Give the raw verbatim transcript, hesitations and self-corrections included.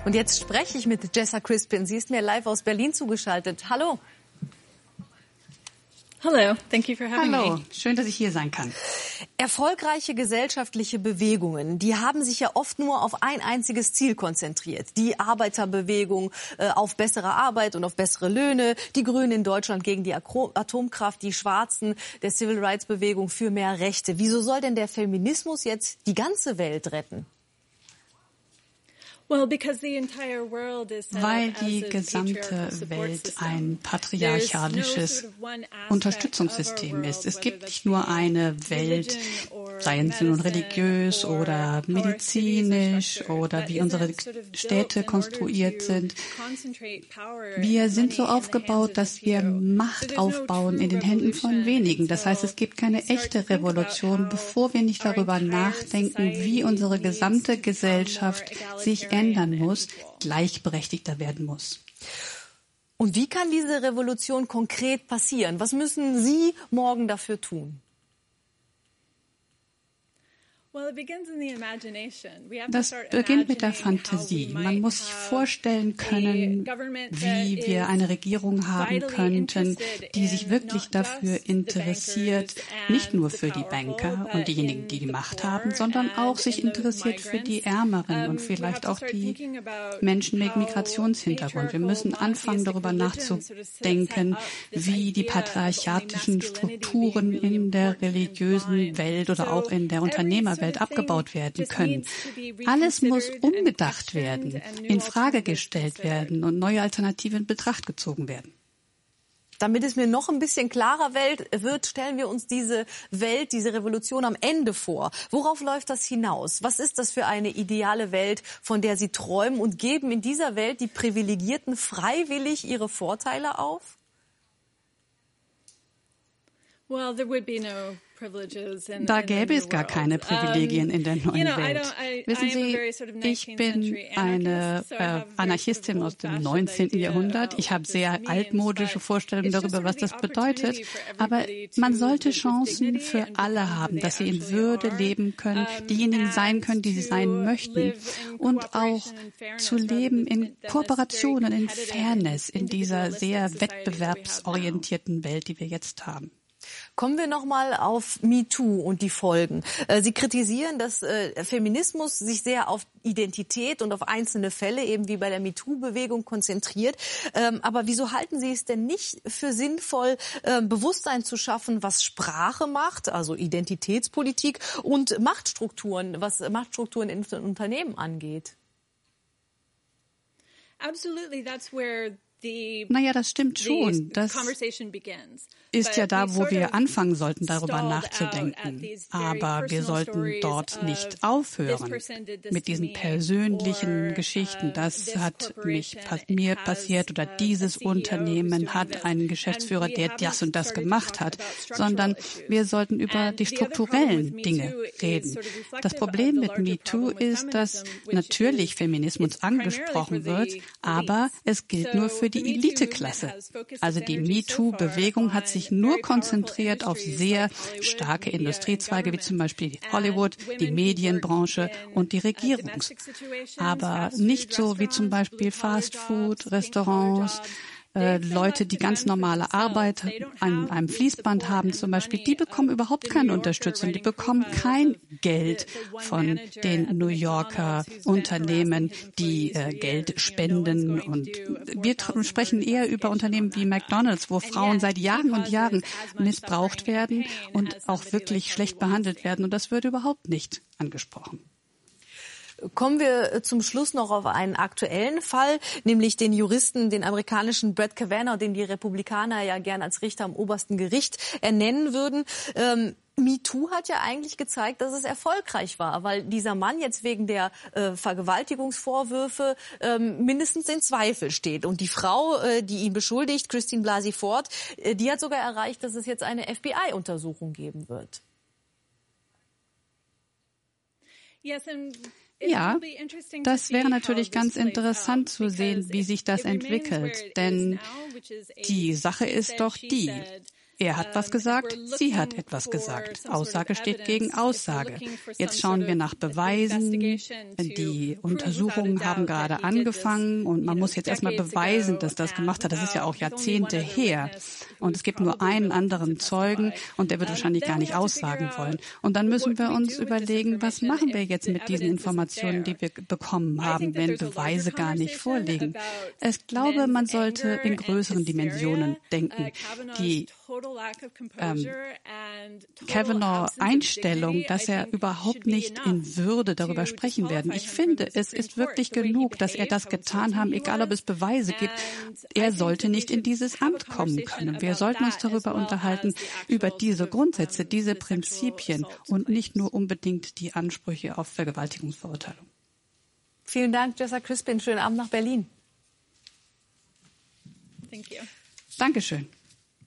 Und jetzt spreche ich mit Jessa Crispin. Sie ist mir live aus Berlin zugeschaltet. Hallo. Hello, thank you for having Hallo, me. Schön, dass ich hier sein kann. Erfolgreiche gesellschaftliche Bewegungen, die haben sich ja oft nur auf ein einziges Ziel konzentriert. Die Arbeiterbewegung äh, auf bessere Arbeit und auf bessere Löhne, die Grünen in Deutschland gegen die Atomkraft, die Schwarzen der Civil Rights Bewegung für mehr Rechte. Wieso soll denn der Feminismus jetzt die ganze Welt retten? Weil die gesamte Welt ein patriarchalisches Unterstützungssystem ist. Es gibt nicht nur eine Welt, seien sie nun religiös oder medizinisch oder wie unsere Städte konstruiert sind. Wir sind so aufgebaut, dass wir Macht aufbauen in den Händen von wenigen. Das heißt, es gibt keine echte Revolution, bevor wir nicht darüber nachdenken, wie unsere gesamte Gesellschaft sich ändern muss, gleichberechtigter werden muss. Und wie kann diese Revolution konkret passieren? Was müssen Sie morgen dafür tun? Das beginnt mit der Fantasie. Man muss sich vorstellen können, wie wir eine Regierung haben könnten, die sich wirklich dafür interessiert, nicht nur für die Banker und diejenigen, die die Macht haben, sondern auch sich interessiert für die Ärmeren und vielleicht auch die Menschen mit Migrationshintergrund. Wir müssen anfangen, darüber nachzudenken, wie die patriarchatischen Strukturen in der religiösen Welt oder auch in der Unternehmerwelt abgebaut werden können. Alles muss umgedacht werden, in Frage gestellt werden und neue Alternativen in Betracht gezogen werden. Damit es mir noch ein bisschen klarer wird, stellen wir uns diese Welt, diese Revolution am Ende vor. Worauf läuft das hinaus? Was ist das für eine ideale Welt, von der Sie träumen, und geben in dieser Welt die Privilegierten freiwillig ihre Vorteile auf? Well, there would be no Da gäbe es gar keine Privilegien in der neuen Welt. Wissen Sie, ich bin eine äh, Anarchistin aus dem neunzehnten Jahrhundert. Ich habe sehr altmodische Vorstellungen darüber, was das bedeutet. Aber man sollte Chancen für alle haben, dass sie in Würde leben können, diejenigen sein können, die sie sein möchten. Und auch zu leben in Kooperation und in Fairness in dieser sehr wettbewerbsorientierten Welt, die wir jetzt haben. Kommen wir noch mal auf MeToo und die Folgen. Sie kritisieren, dass Feminismus sich sehr auf Identität und auf einzelne Fälle, eben wie bei der MeToo-Bewegung, konzentriert. Aber wieso halten Sie es denn nicht für sinnvoll, Bewusstsein zu schaffen, was Sprache macht, also Identitätspolitik, und Machtstrukturen, was Machtstrukturen in Unternehmen angeht? Absolutely, that's where Naja, das stimmt schon. Das ist ja da, wo wir anfangen sollten, darüber nachzudenken. Aber wir sollten dort nicht aufhören mit diesen persönlichen Geschichten. Das hat mich, mir passiert, oder dieses Unternehmen hat einen Geschäftsführer, der das und das gemacht hat. Sondern wir sollten über die strukturellen Dinge reden. Das Problem mit MeToo ist, dass natürlich Feminismus angesprochen wird, aber es gilt nur für die Eliteklasse. Also die MeToo-Bewegung hat sich nur konzentriert auf sehr starke Industriezweige, wie zum Beispiel Hollywood, die Medienbranche und die Regierung. Aber nicht so wie zum Beispiel Fastfood, Restaurants, äh, Leute, die ganz normale Arbeit an einem Fließband haben zum Beispiel, die bekommen überhaupt keine Unterstützung, die bekommen kein Geld von den New Yorker Unternehmen, die äh, Geld spenden. Und wir sprechen eher über Unternehmen wie McDonald's, wo Frauen seit Jahren und Jahren missbraucht werden und auch wirklich schlecht behandelt werden. Und das wird überhaupt nicht angesprochen. Kommen wir zum Schluss noch auf einen aktuellen Fall, nämlich den Juristen, den amerikanischen Brett Kavanaugh, den die Republikaner ja gern als Richter am obersten Gericht ernennen würden. Ähm, MeToo hat ja eigentlich gezeigt, dass es erfolgreich war, weil dieser Mann jetzt wegen der äh, Vergewaltigungsvorwürfe ähm, mindestens in Zweifel steht. Und die Frau, äh, die ihn beschuldigt, Christine Blasey Ford, äh, die hat sogar erreicht, dass es jetzt eine F B I-Untersuchung geben wird. Ja, das wäre natürlich ganz interessant zu sehen, wie sich das entwickelt. Denn die Sache ist doch die, Er hat was gesagt, sie hat etwas gesagt. Aussage steht gegen Aussage. Jetzt schauen wir nach Beweisen. Die Untersuchungen haben gerade angefangen und man muss jetzt erstmal beweisen, dass das gemacht hat. Das ist ja auch Jahrzehnte her. Und es gibt nur einen anderen Zeugen und der wird wahrscheinlich gar nicht aussagen wollen. Und dann müssen wir uns überlegen, was machen wir jetzt mit diesen Informationen, die wir bekommen haben, wenn Beweise gar nicht vorliegen. Ich glaube, man sollte in größeren Dimensionen denken. Die ähm, Kavanaugh-Einstellung, dass er überhaupt nicht in Würde darüber sprechen werden. Ich finde, es ist wirklich genug, dass er das getan haben, egal ob es Beweise gibt. Er sollte nicht in dieses Amt kommen können. Wir sollten uns darüber unterhalten, über diese Grundsätze, diese Prinzipien und nicht nur unbedingt die Ansprüche auf Vergewaltigungsverurteilung. Vielen Dank, Jessa Crispin. Schönen Abend nach Berlin. Thank you. Dankeschön.